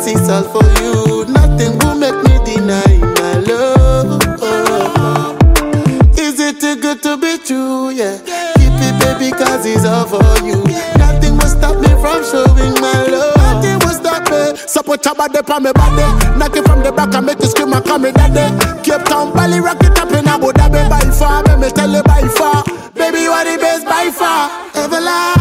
cause it's all for you. Nothing will make me deny my love. Is it too good to be true? Yeah. Keep it, baby, cause it's all for you. Nothing will stop me from showing my love. Nothing will stop me. Support your body from me body. Knock it from the back and make you scream and call me daddy. Cape Town, Bali, rock it up in Abu Dhabi by far. Let me tell you by far. Baby, you are the best by far. Everlasting.